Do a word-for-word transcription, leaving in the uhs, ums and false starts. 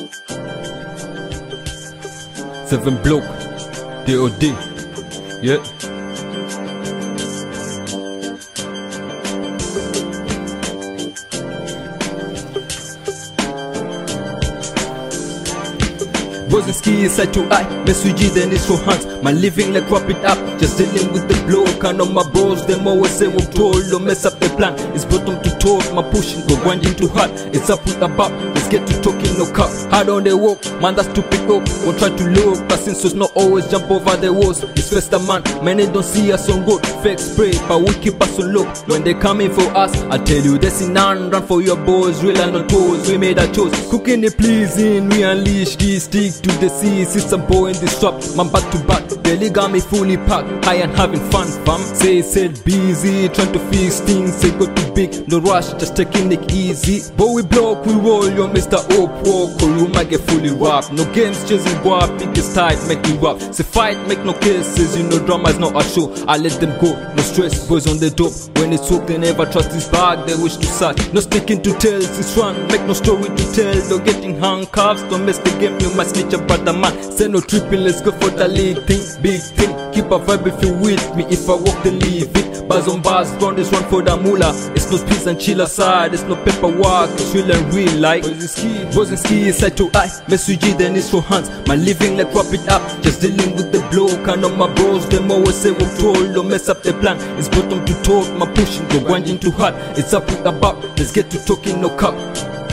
Seven bloke, D O D, yeah. Boys and ski side to eye, message then it's for hands. My living like wrap it up, just dealing with the bloke. And on my bros, them always say we're told, don't mess up the plan. It's bottom to toe, my pushing go grinding too hard. It's up with a bop, let's get to talking no cap. Hard on the walk, man that's to pick up. Won't try to look, but since it's not always jump over the walls. It's first a man, many don't see us on road. Fake spray, but we keep us on low. When they coming for us, I tell you there's none. Run for your boys, real and not toes. We made a choice, cooking the pleasing. We unleash this stick to the sea. See some boy in this shop, man back to back. Belly got me fully packed, high and having fun, fam. Say said busy, trying to fix things. Say go too big, no rush, just taking it easy. But we block, we roll, your Mister Oak walk, or you might get fully wrapped. No games, chasing guap, biggest tight, make me rap. Say fight, make no cases, you know drama is not a show. I let them go, no stress, boys on the dope. When it's hooked, they never trust this bag, they wish to search. No sticking to tails, it's run, make no story to tell. Don't getting handcuffs, don't mess the game, you must snitch about the man. Say no tripping, let's go for the league thing, big thing. Keep a vibe if you with me, if I walk then leave it. Bars on bars, run this one for the moolah. It's no peace and chill aside, it's no paperwork, it's real and real like. Boys and ski, boys and ski side to eye, message then it's for hands. My living like wrap it up, just dealing with the bloke. And on my bros, them always say we're told, don't mess up the plan. It's bottom to top, my pushing, go grinding too hard. It's up with the back, let's get to talking no cap.